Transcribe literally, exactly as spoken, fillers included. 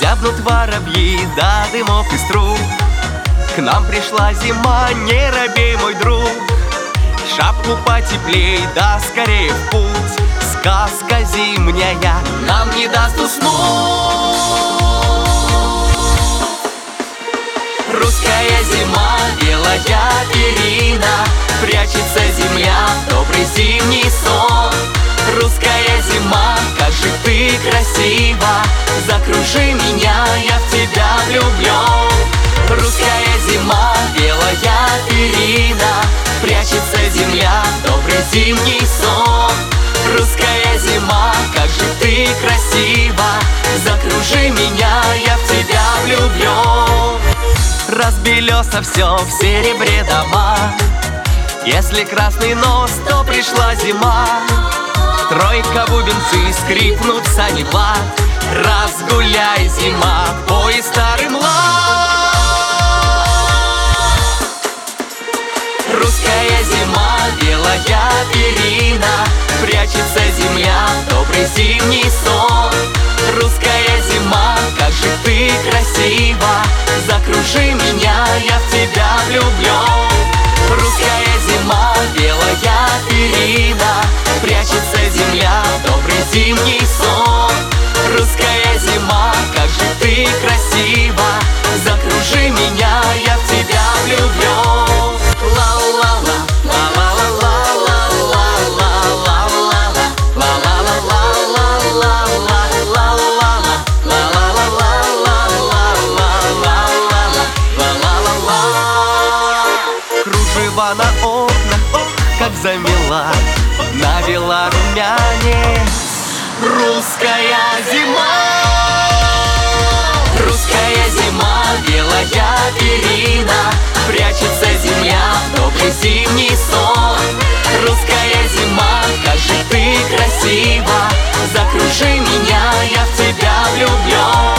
Зябнут воробьи, да дымов из труб. К нам пришла зима, не робей, мой друг. Шапку потеплей, да скорее в путь. Сказка зимняя нам не даст уснуть. Русская зима, белая перина, прячется земля в добрый зимний сон. Русская зима, как же ты красива, закружи меня, я в тебя влюблен. Русская зима, белая перина, прячется земля в добрый зимний сон. Русская зима, как же ты красива, закружи меня, я в тебя влюблен. Разбелется все в серебре дома. Если красный нос, то пришла зима. Тройка бубенцы, скрипнут сани в лад. Разгуляй, зима, пой старый млад. Русская зима, белая перина, прячется земля в добрый зимний сон. Русская зима, как же ты красива, закружи меня, я в тебя влюблен. Русская зима, белая перина, прячется земля в добрый зимний сон. Русская зима, как же ты красива, закружи меня, я в тебя влюблен. Ла-ла-ла, кружева на окнах, ох, как замела, навела румянец. Русская зима, русская зима, белая перина, прячется земля в добрый зимний сон. Русская зима, как же ты красива, закружи меня, я в тебя влюблен.